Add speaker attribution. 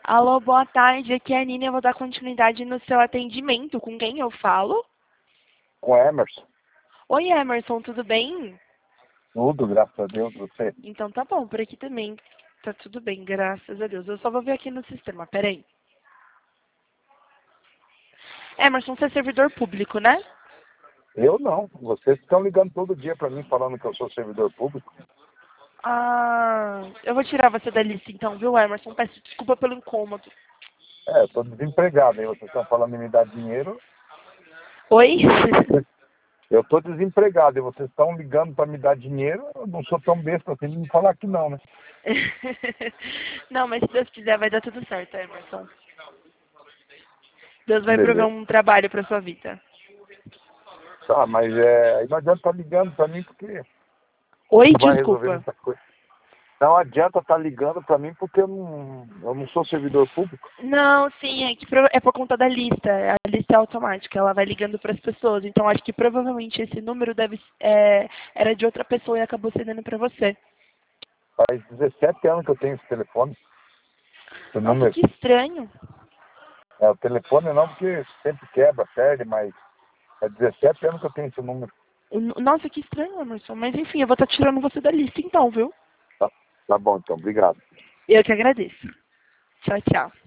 Speaker 1: Alô, boa tarde. Aqui é a Nina. Eu vou dar continuidade no seu atendimento. Com quem eu falo?
Speaker 2: Com Emerson.
Speaker 1: Oi, Emerson, tudo bem?
Speaker 2: Tudo, graças a Deus, você.
Speaker 1: Então tá bom, por aqui também. Tá tudo bem, graças a Deus. Eu só vou ver aqui no sistema, peraí. Emerson, você é servidor público, né?
Speaker 2: Eu não. Vocês estão ligando todo dia para mim falando que eu sou servidor público.
Speaker 1: Ah, eu vou tirar você da lista então, viu, Emerson? Peço desculpa pelo incômodo.
Speaker 2: Eu estou desempregado, hein? Vocês estão falando em me dar dinheiro.
Speaker 1: Oi?
Speaker 2: Eu estou desempregado e vocês estão ligando para me dar dinheiro. Eu não sou tão besta assim de me falar que não, né?
Speaker 1: Não, mas se Deus quiser vai dar tudo certo, Emerson. Deus vai prover
Speaker 2: Beleza.
Speaker 1: um trabalho pra sua vida.
Speaker 2: Tá, mas aí não adianta estar ligando para mim porque
Speaker 1: Oi,
Speaker 2: não vai resolver
Speaker 1: desculpa.
Speaker 2: muita coisa. Não adianta estar ligando para mim porque eu não sou servidor público.
Speaker 1: Não, sim, é que é por conta da lista. A lista é automática, ela vai ligando para as pessoas. Então acho que provavelmente esse número era de outra pessoa e acabou cedendo para você.
Speaker 2: Faz 17 anos que eu tenho esse telefone. Esse
Speaker 1: Nossa,
Speaker 2: número.
Speaker 1: que estranho.
Speaker 2: O telefone não, porque sempre quebra, perde, mas é 17 anos que eu tenho esse número.
Speaker 1: Nossa, que estranho, Emerson. Mas enfim, eu vou estar tirando você da lista então, viu?
Speaker 2: Tá bom, então. Obrigado.
Speaker 1: Eu que agradeço. Tchau, tchau.